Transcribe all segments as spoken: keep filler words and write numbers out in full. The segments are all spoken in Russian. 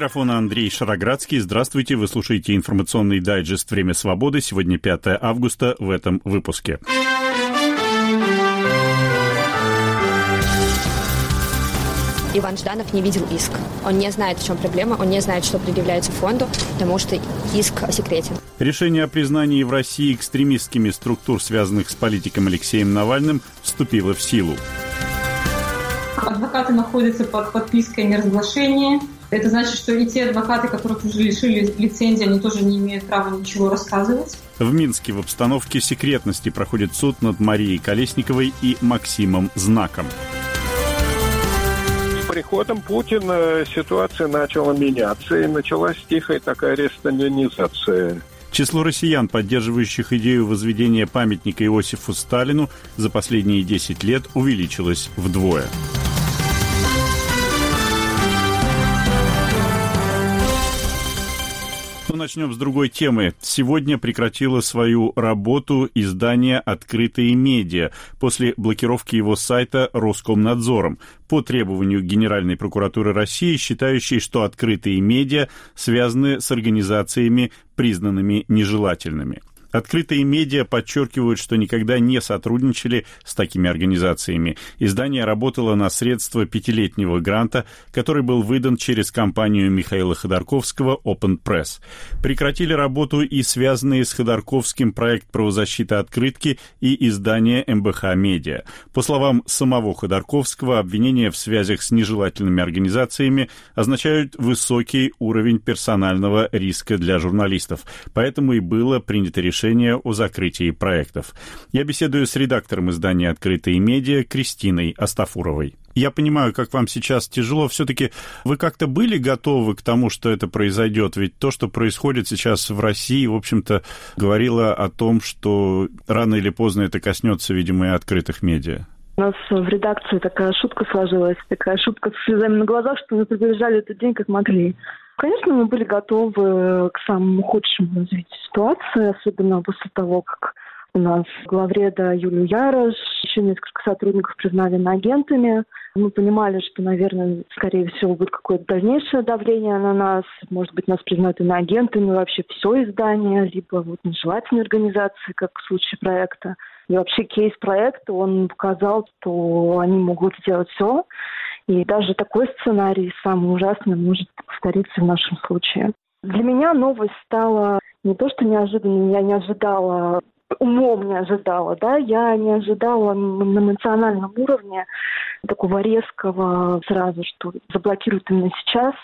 микрофона Андрей Шароградский. Здравствуйте, вы слушаете информационный дайджест «Время свободы». Сегодня пятое августа в этом выпуске. Иван Жданов не видел иск. Он не знает, в чем проблема, он не знает, что предъявляется фонду, потому что иск секретен. Решение о признании в России экстремистскими структур, связанных с политиком Алексеем Навальным, вступило в силу. Адвокаты находятся под подпиской о неразглашении. Это значит, что и те адвокаты, которых уже лишили лицензии, они тоже не имеют права ничего рассказывать. В Минске в обстановке секретности проходит суд над Марией Колесниковой и Максимом Знаком. С приходом Путина ситуация начала меняться, и началась тихая такая ресталинизация. Число россиян, поддерживающих идею возведения памятника Иосифу Сталину, за последние десять лет увеличилось вдвое. Начнем с другой темы. Сегодня прекратило свою работу издание «Открытые медиа» после блокировки его сайта Роскомнадзором по требованию Генеральной прокуратуры России, считающей, что открытые медиа связаны с организациями, признанными нежелательными. Открытые медиа подчеркивают, что никогда не сотрудничали с такими организациями. Издание работало на средства пятилетнего гранта, который был выдан через компанию Михаила Ходорковского Open Press. Прекратили работу и связанные с Ходорковским проект правозащиты открытки и издание эм бэ ха Медиа. По словам самого Ходорковского, обвинения в связях с нежелательными организациями означают высокий уровень персонального риска для журналистов. Поэтому и было принято решение о закрытии проектов. Я беседую с редактором издания «Открытые медиа» Кристиной Астафуровой. Я понимаю, как вам сейчас тяжело. Все-таки вы как-то были готовы к тому, что это произойдет? Ведь то, что происходит сейчас в России, в общем-то, говорило о том, что рано или поздно это коснется, видимо, и открытых медиа. У нас в редакции такая шутка сложилась, такая шутка с слезами на глазах, что мы приближали этот день как могли. Конечно, мы были готовы к самому худшему развитию ситуации, особенно после того, как у нас главреда Юлию Ярош, еще несколько сотрудников признали иноагентами. Мы понимали, что, наверное, скорее всего, будет какое-то дальнейшее давление на нас. Может быть, нас признают иноагентами, вообще все издание, либо вот нежелательные организации, как в случае проекта. И вообще кейс проекта, он показал, что они могут сделать все. И даже такой сценарий, самый ужасный, может повториться в нашем случае. Для меня новость стала не то, что неожиданной, я не ожидала, умом не ожидала, да, я не ожидала на эмоциональном уровне такого резкого сразу, что заблокируют именно сейчас,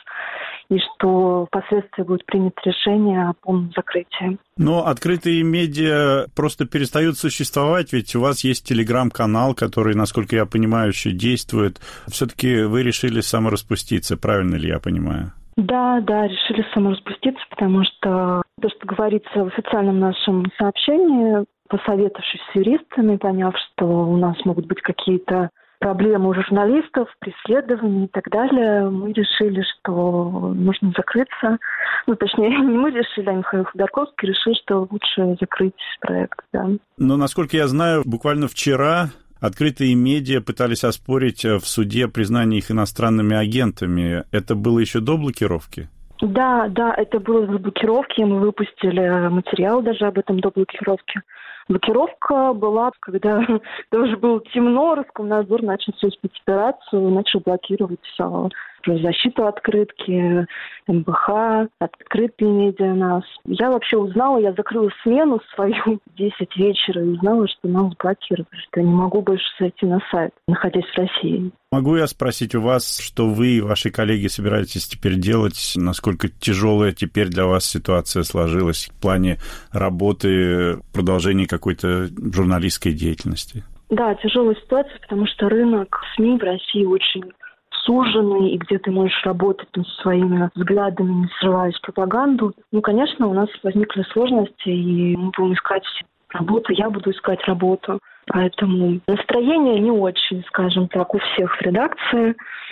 и что впоследствии будет принято решение о полном закрытии. Но открытые медиа просто перестают существовать, ведь у вас есть телеграм-канал, который, насколько я понимаю, еще действует. Все-таки вы решили самораспуститься, правильно ли я понимаю? Да, да, решили самораспуститься, потому что то, что говорится в официальном нашем сообщении, посоветовавшись с юристами, поняв, что у нас могут быть какие-то проблемы у журналистов, преследования и так далее, мы решили, что нужно закрыться. Ну, точнее, не мы решили, а Михаил Ходорковский решил, что лучше закрыть проект, да. Но, насколько я знаю, буквально вчера открытые медиа пытались оспорить в суде признание их иностранными агентами. Это было еще до блокировки? Да, да, это было до блокировки, мы выпустили материал даже об этом до блокировки. Блокировка была, когда тоже было темно, Роскомнадзор начал свою спецоперацию, начал блокировать все. Защиту открытки, эм бэ ха, открытые медиа нас. Я вообще узнала, я закрыла смену свою в десять вечера и узнала, что нас блокировали, что я не могу больше зайти на сайт, находясь в России. Могу я спросить у вас, что вы и ваши коллеги собираетесь теперь делать? Насколько тяжелая теперь для вас ситуация сложилась в плане работы, продолжения какой-то журналистской деятельности? Да, тяжелая ситуация, потому что рынок СМИ в России очень суженный, и где ты можешь работать ну, со своими взглядами, не срываясь пропаганду. Ну, конечно, у нас возникли сложности, и мы будем искать работу, я буду искать работу. Поэтому настроение не очень, скажем так, у всех в редакции.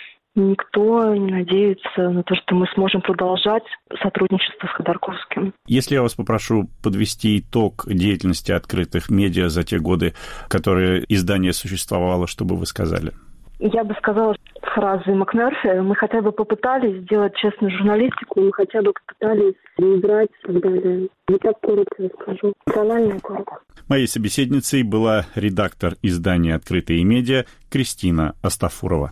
Никто не надеется на то, что мы сможем продолжать сотрудничество с Ходорковским. Если я вас попрошу подвести итог деятельности открытых медиа за те годы, которые издание существовало, что бы вы сказали? И я бы сказала фразы МакМерфи: мы хотя бы попытались сделать честную журналистику, мы хотя бы попытались не играть и так далее. Вот так коротко расскажу. Банально коротко. Моей собеседницей была редактор издания «Открытые медиа» Кристина Астафурова.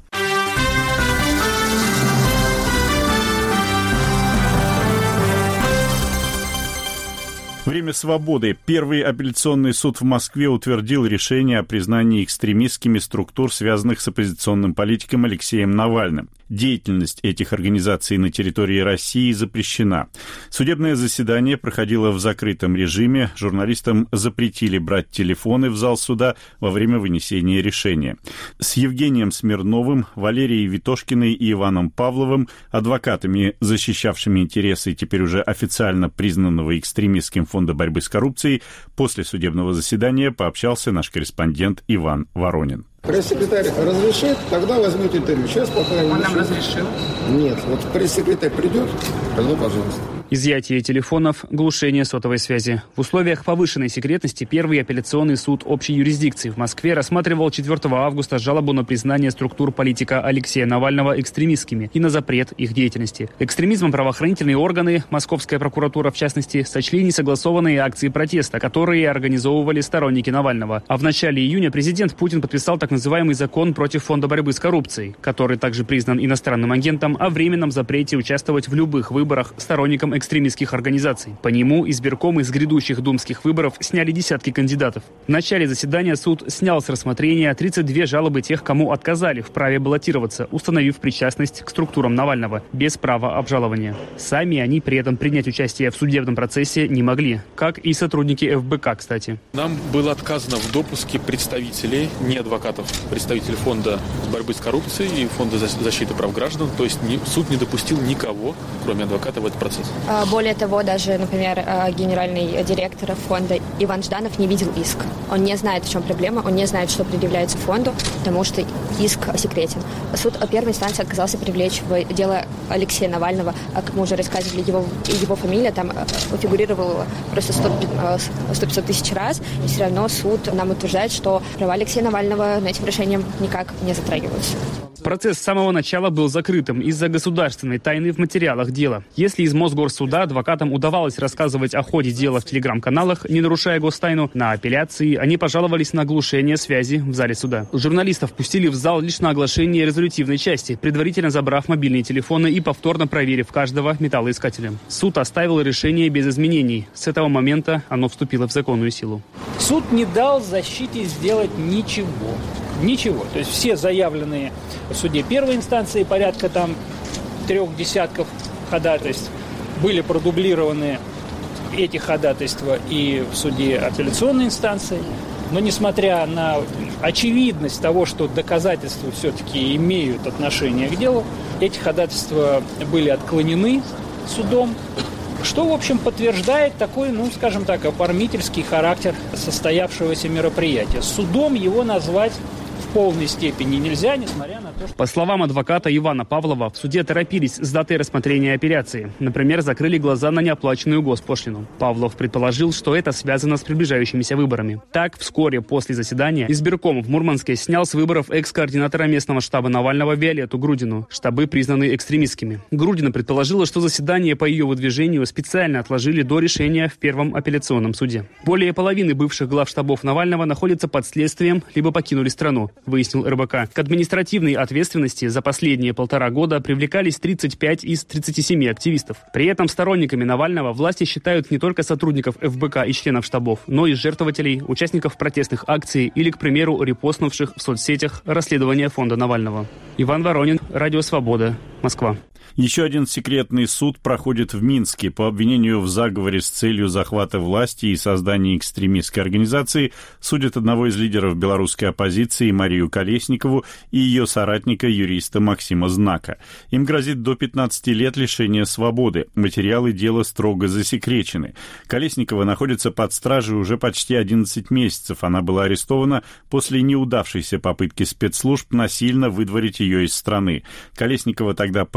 Время свободы. Первый апелляционный суд в Москве утвердил решение о признании экстремистскими структур, связанных с оппозиционным политиком Алексеем Навальным. Деятельность этих организаций на территории России запрещена. Судебное заседание проходило в закрытом режиме. Журналистам запретили брать телефоны в зал суда во время вынесения решения. С Евгением Смирновым, Валерией Витошкиной и Иваном Павловым, адвокатами, защищавшими интересы теперь уже официально признанного экстремистским Фонда борьбы с коррупцией, после судебного заседания пообщался наш корреспондент Иван Воронин. Пресс-секретарь разрешит, тогда возьмете интервью. Сейчас пока... Он нам разрешил? Нет, вот пресс-секретарь придет, тогда пожалуйста. Изъятие телефонов, глушение сотовой связи. В условиях повышенной секретности Первый апелляционный суд общей юрисдикции в Москве рассматривал четвёртого августа жалобу на признание структур политика Алексея Навального экстремистскими и на запрет их деятельности. Экстремизмом правоохранительные органы, Московская прокуратура в частности, сочли несогласованные акции протеста, которые организовывали сторонники Навального. А в начале июня президент Путин подписал так называемый закон против Фонда борьбы с коррупцией, который также признан иностранным агентом, о временном запрете участвовать в любых выборах сторонникам экстремистских организаций. По нему избиркомы с грядущих думских выборов сняли десятки кандидатов. В начале заседания суд снял с рассмотрения тридцать две жалобы тех, кому отказали в праве баллотироваться, установив причастность к структурам Навального, без права обжалования. Сами они при этом принять участие в судебном процессе не могли, как и сотрудники эф бэ ка, кстати. Нам было отказано в допуске представителей, не адвокатов, представителей Фонда борьбы с коррупцией и Фонда защиты прав граждан, то есть суд не допустил никого, кроме адвоката, в этот процесс. Более того, даже, например, генеральный директор фонда Иван Жданов не видел иск. Он не знает, в чем проблема, он не знает, что предъявляется фонду, потому что иск секретен. Суд первой инстанции отказался привлечь в дело Алексея Навального. Как мы уже рассказывали, его, его фамилия там фигурировала просто сто-пятьсот тысяч раз, и все равно суд нам утверждает, что права Алексея Навального на этим решением никак не затрагиваются. Процесс с самого начала был закрытым из-за государственной тайны в материалах дела. Если из Мосгорсуда адвокатам удавалось рассказывать о ходе дела в телеграм-каналах, не нарушая гостайну, на апелляции они пожаловались на оглушение связи в зале суда. Журналистов пустили в зал лишь на оглашение резолютивной части, предварительно забрав мобильные телефоны и повторно проверив каждого металлоискателем. Суд оставил решение без изменений. С этого момента оно вступило в законную силу. Суд не дал защите сделать ничего. Ничего. То есть все заявленные в суде первой инстанции порядка там трех десятков ходатайств были продублированы эти ходатайства и в суде апелляционной инстанции. Но несмотря на очевидность того, что доказательства все-таки имеют отношение к делу, эти ходатайства были отклонены судом, что, в общем, подтверждает такой, ну, скажем так, оформительский характер состоявшегося мероприятия. Судом его назвать в полной степени нельзя, несмотря на то, что... По словам адвоката Ивана Павлова, в суде торопились с датой рассмотрения апелляции. Например, закрыли глаза на неоплаченную госпошлину. Павлов предположил, что это связано с приближающимися выборами. Так, вскоре после заседания избирком в Мурманске снял с выборов экс-координатора местного штаба Навального Виолетту Грудину. Штабы признаны экстремистскими. Грудина предположила, что заседание по ее выдвижению специально отложили до решения в Первом апелляционном суде. Более половины бывших главштабов Навального находятся под следствием, либо покинули страну, выяснил эр бэ ка. К административной ответственности за последние полтора года привлекались тридцать пять из тридцати семи активистов. При этом сторонниками Навального власти считают не только сотрудников эф бэ ка и членов штабов, но и жертвователей, участников протестных акций или, к примеру, репостнувших в соцсетях расследование фонда Навального. Иван Воронин, Радио Свобода, Москва. Еще один секретный суд проходит в Минске по обвинению в заговоре с целью захвата власти и создания экстремистской организации. Судят одного из лидеров белорусской оппозиции Марию Колесникову и ее соратника, юриста Максима Знака. Им грозит до пятнадцати лет лишения свободы. Материалы дела строго засекречены. Колесникова находится под стражей уже почти одиннадцать месяцев. Она была арестована после неудавшейся попытки спецслужб насильно выдворить ее из страны. Колесникова тогда порвала с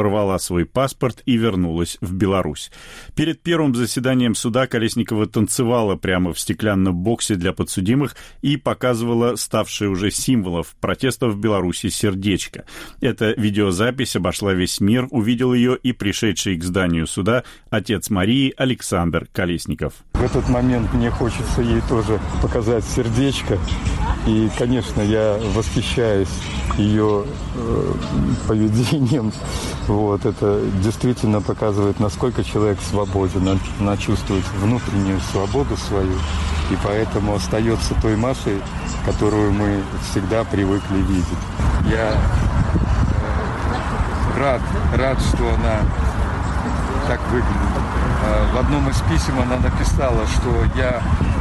свой паспорт и вернулась в Беларусь. Перед первым заседанием суда Колесникова танцевала прямо в стеклянном боксе для подсудимых и показывала ставшее уже символом протеста в Беларуси сердечко. Эта видеозапись обошла весь мир, увидел ее и пришедший к зданию суда отец Марии Александр Колесников. В этот момент мне хочется ей тоже показать сердечко. И, конечно, я восхищаюсь ее э, поведением. Вот, это действительно показывает, насколько человек свободен. Она, она чувствует внутреннюю свободу свою. И поэтому остается той Машей, которую мы всегда привыкли видеть. Я э, рад, рад, что она так выглядит. Э, в одном из писем она написала, что я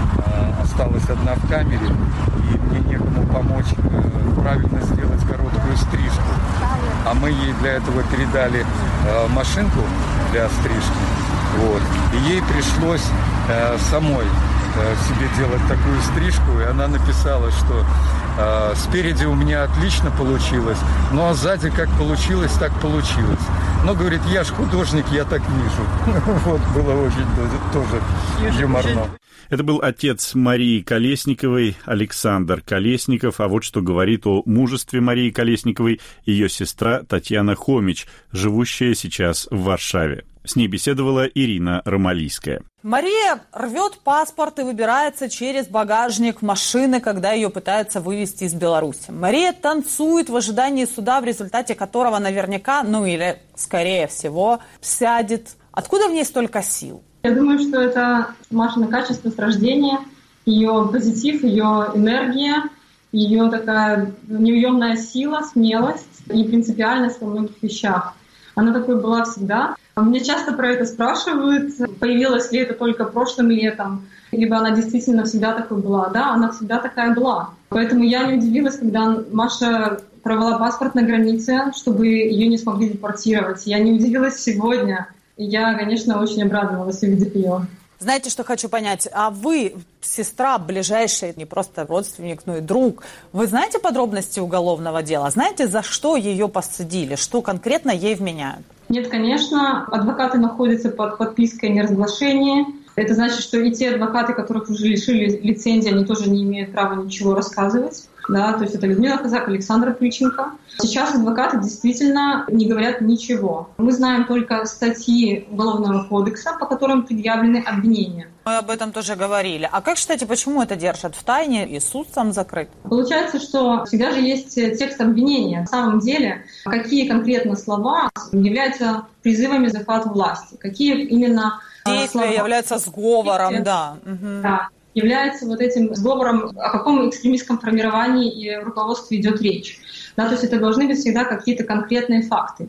э, осталась одна в камере, и мне некому помочь э, правильно сделать короткую стрижку. А мы ей для этого передали э, машинку для стрижки. Вот. И ей пришлось э, самой э, себе делать такую стрижку. И она написала, что э, спереди у меня отлично получилось, ну а сзади как получилось, так получилось. Но, говорит, я ж художник, я так вижу. Вот, было очень тоже юморно. Это был отец Марии Колесниковой, Александр Колесников. А вот что говорит о мужестве Марии Колесниковой ее сестра Татьяна Хомич, живущая сейчас в Варшаве. С ней беседовала Ирина Ромалийская. Мария рвет паспорт и выбирается через багажник машины, когда ее пытаются вывезти из Беларуси. Мария танцует в ожидании суда, в результате которого наверняка, ну или скорее всего, сядет. Откуда в ней столько сил? Я думаю, что это Машина качество с рождения, ее позитив, ее энергия, ее такая неуемная сила, смелость и принципиальность во многих вещах. Она такой была всегда. Мне часто про это спрашивают, появилось ли это только прошлым летом, либо она действительно всегда такой была. Да, она всегда такая была. Поэтому я не удивилась, когда Маша провела паспорт на границе, чтобы ее не смогли депортировать. Я не удивилась сегодня. Я, конечно, очень обрадовалась, увидев ее. Знаете, что хочу понять? А вы, сестра ближайшая, не просто родственник, но и друг, вы знаете подробности уголовного дела? Знаете, за что ее посадили? Что конкретно ей вменяют? Нет, конечно. Адвокаты находятся под подпиской о неразглашении. Это значит, что и те адвокаты, которых уже лишили лицензии, они тоже не имеют права ничего рассказывать. Да, то есть это Людмила Казак, Александр Ключенко. Сейчас адвокаты действительно не говорят ничего. Мы знаем только статьи Уголовного кодекса, по которым предъявлены обвинения. Мы об этом тоже говорили. А как считаете, почему это держат в тайне и суд сам закрыт? Получается, что всегда же есть текст обвинения. На самом деле, какие конкретно слова являются призывами к захвату власти? Какие именно действия слова являются сговором, действия, да. Угу. Да. является вот этим сговором, о каком экстремистском формировании и руководстве идет речь. Да, то есть это должны быть всегда какие-то конкретные факты.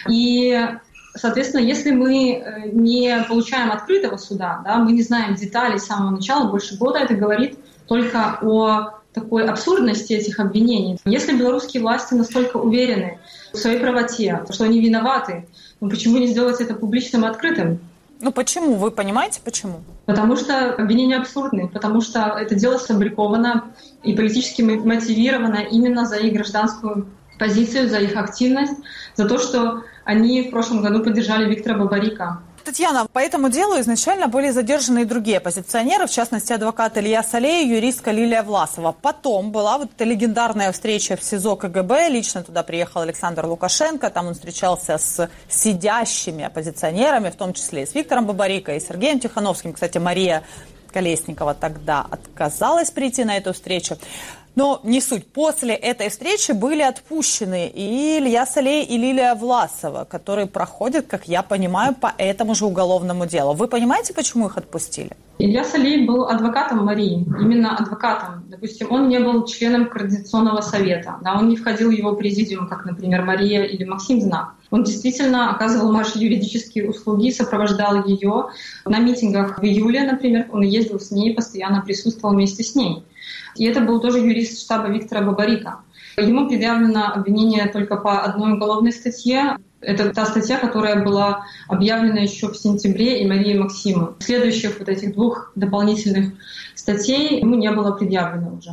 И, соответственно, если мы не получаем открытого суда, да, мы не знаем деталей с самого начала, больше года, это говорит только о такой абсурдности этих обвинений. Если белорусские власти настолько уверены в своей правоте, что они виноваты, ну почему не сделать это публичным и открытым? Ну почему? Вы понимаете, почему? Потому что обвинения абсурдны, потому что это дело сфабриковано и политически мотивировано именно за их гражданскую позицию, за их активность, за то, что они в прошлом году поддержали Виктора Бабарика. Татьяна, по этому делу изначально были задержаны и другие оппозиционеры, в частности, адвокат Илья Солей и юристка Лилия Власова. Потом была вот эта легендарная встреча в СИЗО КГБ. Лично туда приехал Александр Лукашенко. Там он встречался с сидящими оппозиционерами, в том числе и с Виктором Бабарико, и Сергеем Тихановским. Кстати, Мария Колесникова тогда отказалась прийти на эту встречу. Но не суть. После этой встречи были отпущены и Илья Солей, и Лилия Власова, которые проходят, как я понимаю, по этому же уголовному делу. Вы понимаете, почему их отпустили? Илья Солей был адвокатом Марии, именно адвокатом. Допустим, он не был членом Координационного совета, да, он не входил в его президиум, как, например, Мария или Максим Знак. Он действительно оказывал Маше юридические услуги, сопровождал ее на митингах в июле, например, он ездил с ней, постоянно присутствовал вместе с ней. И это был тоже юрист штаба Виктора Бабарика. Ему предъявлено обвинение только по одной уголовной статье. Это та статья, которая была объявлена еще в сентябре и Марии Максиму. Следующих вот этих двух дополнительных статей ему не было предъявлено уже.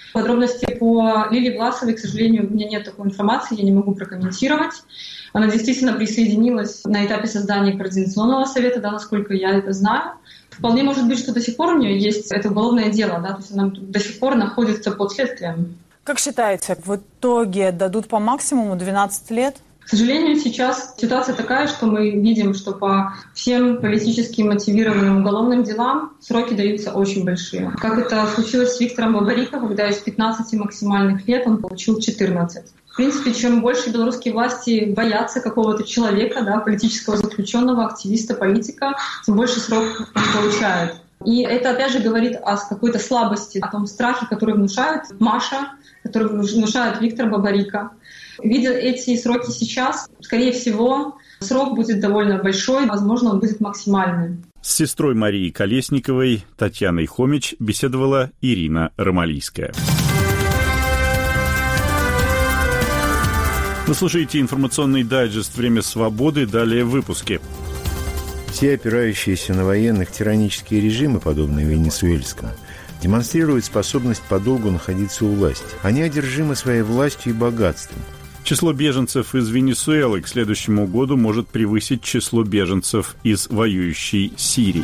Подробности по Лилии Власовой, к сожалению, у меня нет такой информации, я не могу прокомментировать. Она действительно присоединилась на этапе создания Координационного совета, да, насколько я это знаю. Вполне может быть, что до сих пор у нее есть это уголовное дело, да, то есть она до сих пор находится под следствием. Как считаете, в итоге дадут по максимуму двенадцать лет? К сожалению, сейчас ситуация такая, что мы видим, что по всем политически мотивированным уголовным делам сроки даются очень большие. Как это случилось с Виктором Бабарико, когда из пятнадцати максимальных лет он получил четырнадцать. В принципе, чем больше белорусские власти боятся какого-то человека, да, политического заключенного, активиста, политика, тем больше срок он получает. И это, опять же, говорит о какой-то слабости, о том страхе, который внушает Маша, который внушает Виктор Бабарико. Видя эти сроки сейчас, скорее всего, срок будет довольно большой, возможно, он будет максимальным. С сестрой Марии Колесниковой, Татьяной Хомич, беседовала Ирина Ромалийская. Вы слушаете информационный дайджест «Время свободы». Далее в выпуске. Все опирающиеся на военных тиранические режимы, подобные венесуэльскому, демонстрируют способность подолгу находиться у власти. Они одержимы своей властью и богатством. Число беженцев из Венесуэлы к следующему году может превысить число беженцев из воюющей Сирии.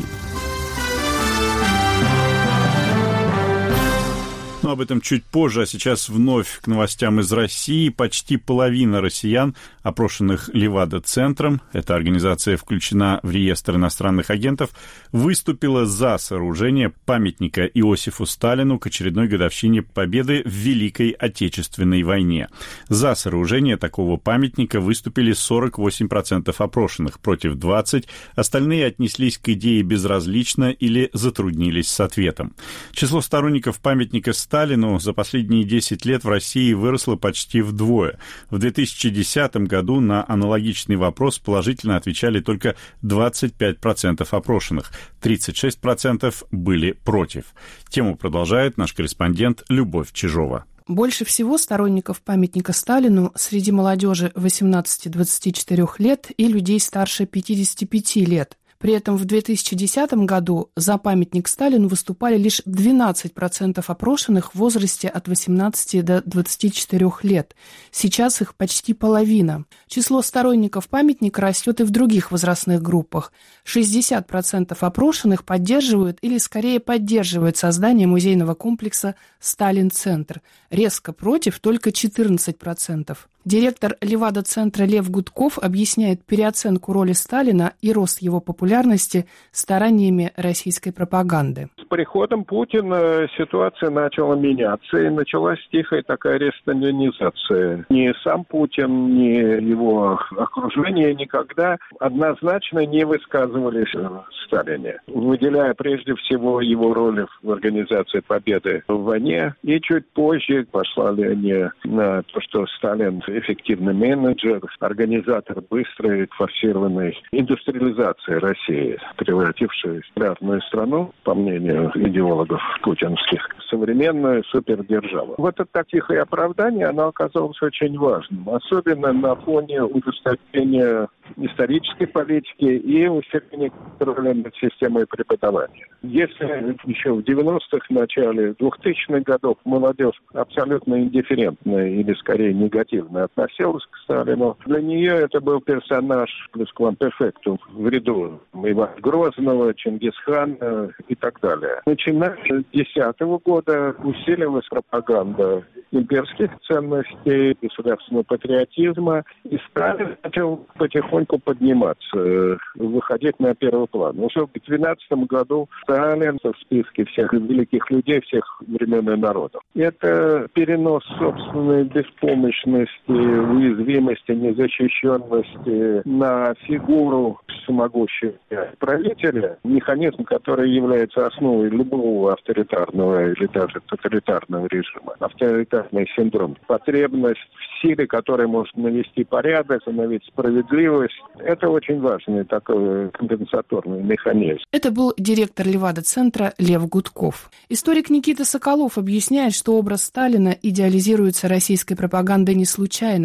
Но об этом чуть позже, а сейчас вновь к новостям из России. Почти половина россиян, опрошенных Левада-центром, эта организация включена в реестр иностранных агентов, выступила за сооружение памятника Иосифу Сталину к очередной годовщине победы в Великой Отечественной войне. За сооружение такого памятника выступили сорок восемь процентов опрошенных, против двадцать процентов. Остальные отнеслись к идее безразлично или затруднились с ответом. Число сторонников памятника Сталину Сталину за последние десять лет в России выросло почти вдвое. В две тысячи десятом году на аналогичный вопрос положительно отвечали только двадцать пять процентов опрошенных, тридцать шесть процентов были против. Тему продолжает наш корреспондент Любовь Чижова. Больше всего сторонников памятника Сталину среди молодежи восемнадцати-двадцати четырёх лет и людей старше пятидесяти пяти лет. При этом в две тысячи десятом году за памятник Сталину выступали лишь двенадцать процентов опрошенных в возрасте от восемнадцати до двадцати четырёх лет. Сейчас их почти половина. Число сторонников памятника растет и в других возрастных группах. шестьдесят процентов опрошенных поддерживают или скорее поддерживают создание музейного комплекса «Сталин-центр». Резко против только четырнадцать процентов. Директор Левада-центра Лев Гудков объясняет переоценку роли Сталина и рост его популярности стараниями российской пропаганды. С приходом Путина ситуация начала меняться, и началась тихая такая ресталинизация. Ни сам Путин, ни его окружение никогда однозначно не высказывались о Сталине, выделяя прежде всего его роль в организации победы в войне. И чуть позже послали они на то, что Сталин эффективный менеджер, организатор быстрой форсированной индустриализации России, превратившей аграрную страну, по мнению идеологов путинских, в современную супердержаву. Вот это тихое оправдание, оно оказалось очень важным, особенно на фоне ужесточения исторической политики и усиления контроля над системой преподавания. Если еще в девяностых, начале двухтысячных годов молодежь абсолютно индифферентно или скорее негативно относилась к Сталину, для нее это был персонаж плюс-квамперфектум в ряду Ивана Грозного, Чингисхана и так далее. Начиная с две тысячи десятого года усиливалась пропаганда имперских ценностей, государственного патриотизма, и Сталин начал потихоньку подниматься, выходить на первый план. Уже в две тысячи двенадцатом году Сталин в списке всех великих людей всех времен и народов. Это перенос собственной беспомощности, уязвимости, незащищенности на фигуру всемогущего правителя, механизм, который является основой любого авторитарного или даже тоталитарного режима. Авторитарный синдром. Потребность в силе, которая может навести порядок, установить справедливость. Это очень важный такой компенсаторный механизм. Это был директор Левада-центра Лев Гудков. Историк Никита Соколов объясняет, что образ Сталина идеализируется российской пропагандой не случайно.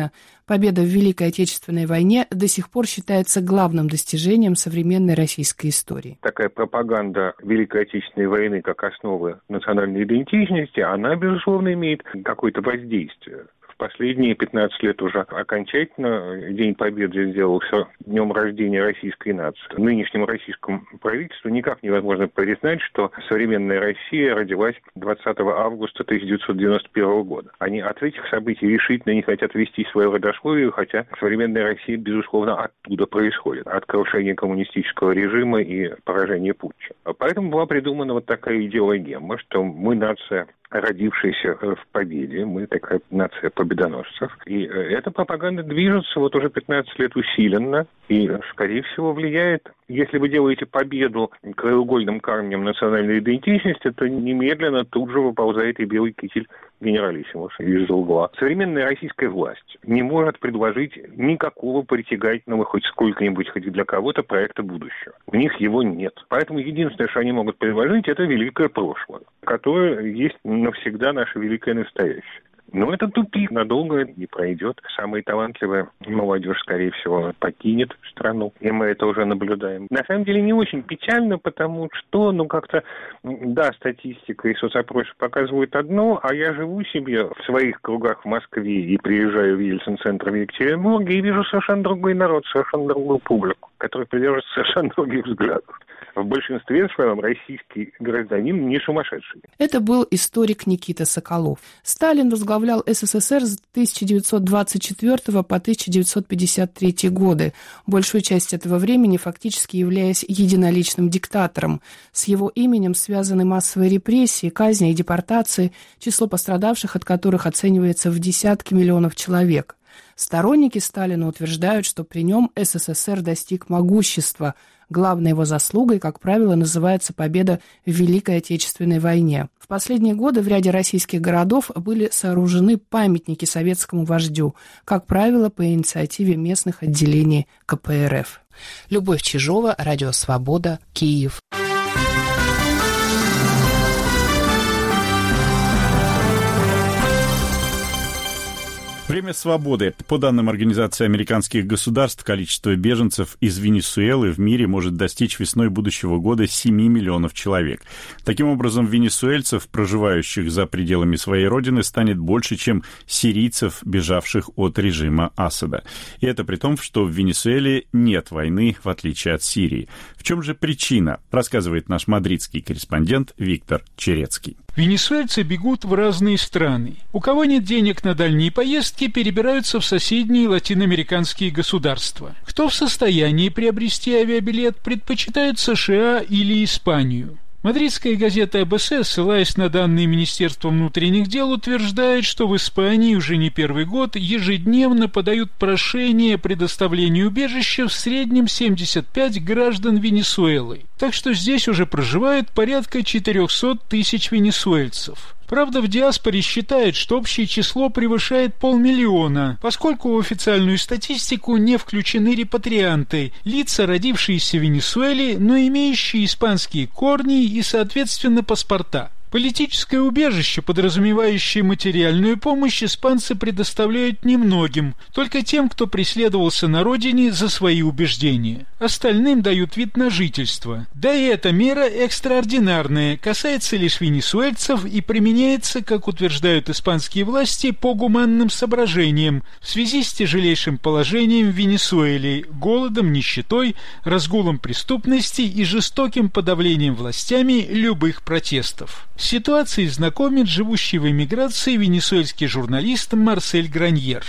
Победа в Великой Отечественной войне до сих пор считается главным достижением современной российской истории. Такая пропаганда Великой Отечественной войны как основы национальной идентичности, она, безусловно, имеет какое-то воздействие. Последние пятнадцать лет уже окончательно День Победы сделался днем рождения российской нации. Нынешнему российскому правительству никак невозможно признать, что современная Россия родилась двадцатого августа тысяча девятьсот девяносто первого года. Они от этих событий решительно не хотят вести свою родословие, хотя современная Россия, безусловно, оттуда происходит, от крушения коммунистического режима и поражения путча. Поэтому была придумана вот такая идеология, что мы нация, родившаяся в победе, мы такая нация победоносцев. И эта пропаганда движется вот уже пятнадцать лет усиленно и, скорее всего, влияет. Если вы делаете победу краеугольным камнем национальной идентичности, то немедленно тут же выползает и белый китель генералиссимус из-за угла. Современная российская власть не может предложить никакого притягательного хоть сколько-нибудь, хоть для кого-то проекта будущего. У них его нет. Поэтому единственное, что они могут предложить, это великое прошлое, которое есть навсегда наше великое настоящее. Но это тупик, надолго не пройдет. Самая талантливая молодежь, скорее всего, покинет страну, и мы это уже наблюдаем. На самом деле не очень печально, потому что, ну, как-то, да, статистика и соцопросы показывают одно, а я живу себе в своих кругах в Москве и приезжаю в Ельцин-центр в Екатеринбурге и вижу совершенно другой народ, совершенно другую публику, которая придерживается совершенно других взглядов. В большинстве своем российский гражданин не сумасшедший. Это был историк Никита Соколов. Сталин возглавлял СССР с тысяча девятьсот двадцать четвёртого по тысяча девятьсот пятьдесят третий годы, большую часть этого времени фактически являясь единоличным диктатором. С его именем связаны массовые репрессии, казни и депортации, число пострадавших от которых оценивается в десятки миллионов человек. Сторонники Сталина утверждают, что при нем СССР достиг могущества. Главной его заслугой, как правило, называется победа в Великой Отечественной войне. В последние годы в ряде российских городов были сооружены памятники советскому вождю, как правило, по инициативе местных отделений ка пэ эр эф. Любовь Чижова, Радио Свобода, Киев. Время свободы. По данным Организации американских государств, количество беженцев из Венесуэлы в мире может достичь весной будущего года семи миллионов человек. Таким образом, венесуэльцев, проживающих за пределами своей родины, станет больше, чем сирийцев, бежавших от режима Асада. И это при том, что в Венесуэле нет войны, в отличие от Сирии. В чем же причина, рассказывает наш мадридский корреспондент Виктор Черецкий. Венесуэльцы бегут в разные страны. У кого нет денег на дальние поездки, перебираются в соседние латиноамериканские государства. Кто в состоянии приобрести авиабилет, предпочитают США или Испанию. Мадридская газета эй би эс, ссылаясь на данные Министерства внутренних дел, утверждает, что в Испании уже не первый год ежедневно подают прошение о предоставлении убежища в среднем семьдесят пять граждан Венесуэлы. Так что здесь уже проживает порядка четыреста тысяч венесуэльцев. Правда, в диаспоре считают, что общее число превышает полмиллиона, поскольку в официальную статистику не включены репатрианты, лица, родившиеся в Венесуэле, но имеющие испанские корни и, соответственно, паспорта. Политическое убежище, подразумевающее материальную помощь, испанцы предоставляют немногим, только тем, кто преследовался на родине за свои убеждения. Остальным дают вид на жительство. Да и эта мера экстраординарная, касается лишь венесуэльцев и применяется, как утверждают испанские власти, по гуманным соображениям в связи с тяжелейшим положением в Венесуэле, голодом, нищетой, разгулом преступности и жестоким подавлением властями любых протестов. С ситуацией знакомит живущий в эмиграции венесуэльский журналист Марсель Граньер.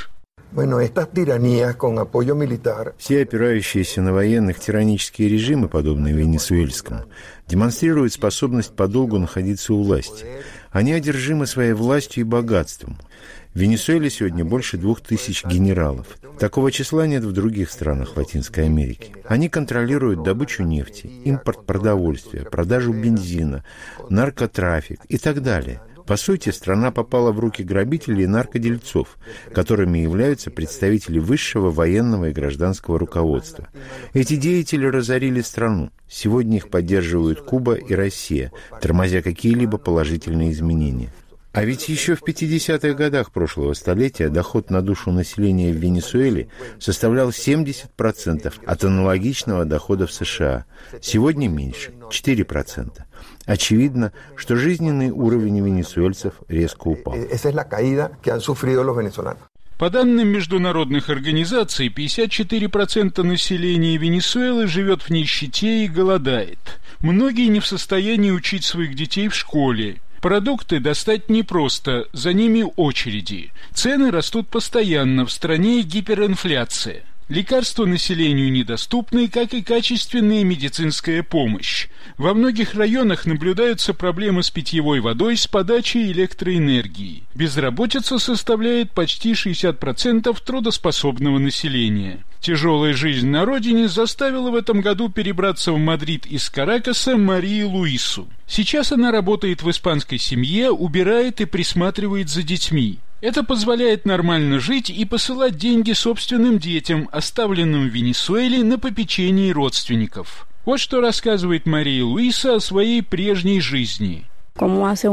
Все опирающиеся на военных тиранические режимы, подобные венесуэльскому, демонстрируют способность подолгу находиться у власти. Они одержимы своей властью и богатством. В Венесуэле сегодня больше двух тысяч генералов. Такого числа нет в других странах Латинской Америки. Они контролируют добычу нефти, импорт продовольствия, продажу бензина, наркотрафик и так далее. По сути, страна попала в руки грабителей и наркодельцов, которыми являются представители высшего военного и гражданского руководства. Эти деятели разорили страну. Сегодня их поддерживают Куба и Россия, тормозя какие-либо положительные изменения. А ведь еще в пятидесятых годах прошлого столетия доход на душу населения в Венесуэле составлял семьдесят процентов от аналогичного дохода в США. Сегодня меньше – четыре процента. Очевидно, что жизненный уровень венесуэльцев резко упал. По данным международных организаций, пятьдесят четыре процента населения Венесуэлы живет в нищете и голодает. Многие не в состоянии учить своих детей в школе. Продукты достать непросто, за ними очереди. Цены растут постоянно, в стране гиперинфляция. Лекарства населению недоступны, как и качественная медицинская помощь. Во многих районах наблюдаются проблемы с питьевой водой, с подачей электроэнергии. Безработица составляет почти шестьдесят процентов трудоспособного населения. Тяжелая жизнь на родине заставила в этом году перебраться в Мадрид из Каракаса Марию Луису. Сейчас она работает в испанской семье, убирает и присматривает за детьми. Это позволяет нормально жить и посылать деньги собственным детям, оставленным в Венесуэле на попечении родственников. Вот что рассказывает Мария Луиса о своей прежней жизни. Что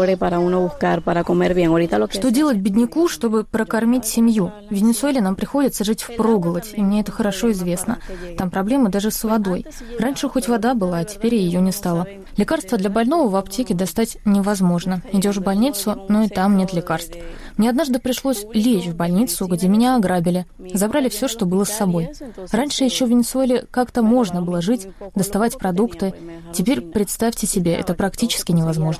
делать бедняку, чтобы прокормить семью? В Венесуэле нам приходится жить впроголодь, и мне это хорошо известно. Там проблемы даже с водой. Раньше хоть вода была, а теперь ее не стало. Лекарства для больного в аптеке достать невозможно. Идешь в больницу, но и там нет лекарств. Мне однажды пришлось лечь в больницу, где меня ограбили. Забрали все, что было с собой. Раньше еще в Венесуэле как-то можно было жить, доставать продукты. Теперь, представьте себе, это практически невозможно.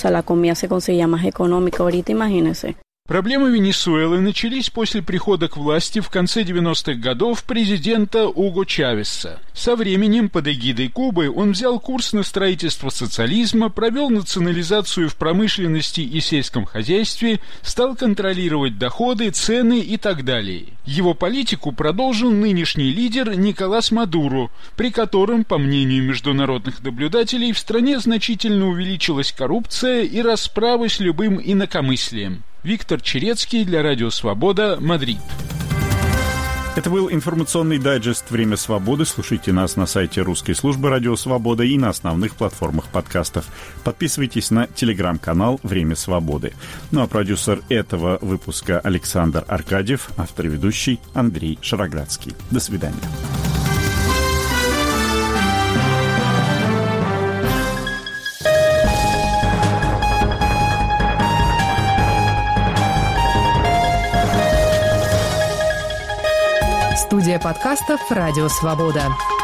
Проблемы Венесуэлы начались после прихода к власти в конце девяностых годов президента Уго Чавеса. Со временем под эгидой Кубы он взял курс на строительство социализма, провел национализацию в промышленности и сельском хозяйстве, стал контролировать доходы, цены и так далее. Его политику продолжил нынешний лидер Николас Мадуро, при котором, по мнению международных наблюдателей, в стране значительно увеличилась коррупция и расправы с любым инакомыслием. Виктор Черецкий для Радио Свобода, Мадрид. Это был информационный дайджест «Время свободы». Слушайте нас на сайте русской службы «Радио Свобода» и на основных платформах подкастов. Подписывайтесь на телеграм-канал «Время свободы». Ну а продюсер этого выпуска Александр Аркадьев, автор и ведущий Андрей Шароградский. До свидания. Студия подкастов «Радио Свобода».